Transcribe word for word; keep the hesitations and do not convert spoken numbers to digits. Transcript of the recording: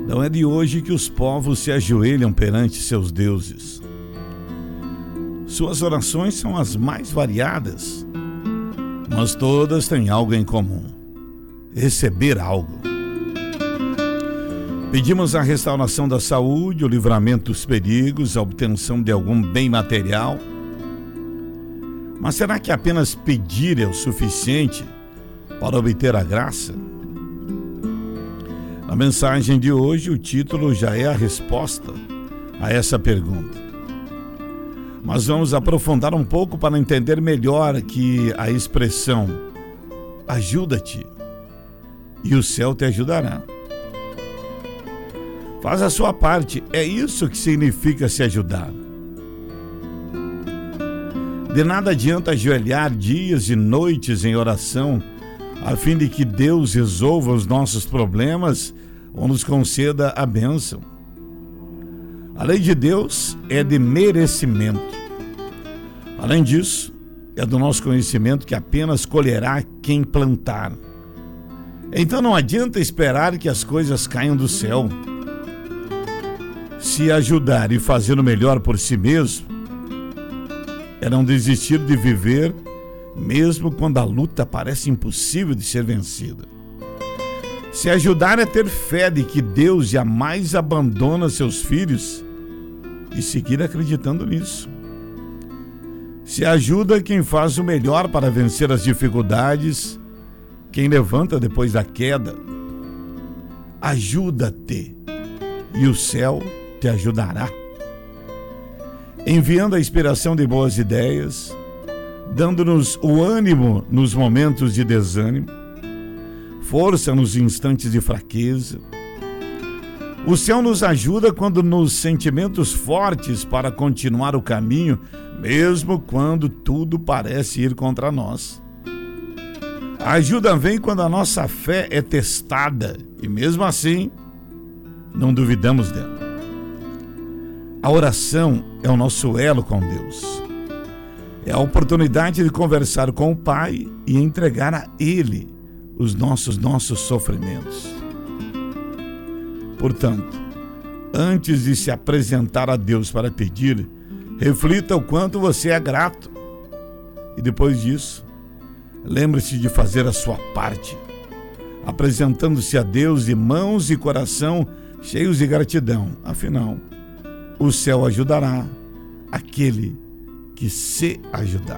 Não é de hoje que os povos se ajoelham perante seus deuses. Suas orações são as mais variadas, mas todas têm algo em comum: receber algo. Pedimos a restauração da saúde, o livramento dos perigos, a obtenção de algum bem material. Mas será que apenas pedir é o suficiente para obter a graça? Na mensagem de hoje, o título já é a resposta a essa pergunta. Mas vamos aprofundar um pouco para entender melhor que a expressão ajuda-te e o céu te ajudará. Faz a sua parte, é isso que significa se ajudar. De nada adianta ajoelhar dias e noites em oração a fim de que Deus resolva os nossos problemas ou nos conceda a bênção. A lei de Deus é de merecimento. Além disso, é do nosso conhecimento que apenas colherá quem plantar. Então não adianta esperar que as coisas caiam do céu. Se ajudar e fazer o melhor por si mesmo, é não desistir de viver, mesmo quando a luta parece impossível de ser vencida. Se ajudar é ter fé de que Deus jamais abandona seus filhos e seguir acreditando nisso. Se ajuda quem faz o melhor para vencer as dificuldades, quem levanta depois da queda. Ajuda-te e o céu te ajudará, enviando a inspiração de boas ideias, dando-nos o ânimo nos momentos de desânimo, força nos instantes de fraqueza. O céu nos ajuda quando nos sentimentos fortes para continuar o caminho, mesmo quando tudo parece ir contra nós. A ajuda vem quando a nossa fé é testada e mesmo assim não duvidamos dela. A oração é o nosso elo com Deus. É a oportunidade de conversar com o Pai e entregar a Ele os nossos, nossos sofrimentos. Portanto, antes de se apresentar a Deus para pedir, reflita o quanto você é grato. E depois disso, lembre-se de fazer a sua parte, apresentando-se a Deus de mãos e coração cheios de gratidão. Afinal, o céu ajudará aquele que se ajudar.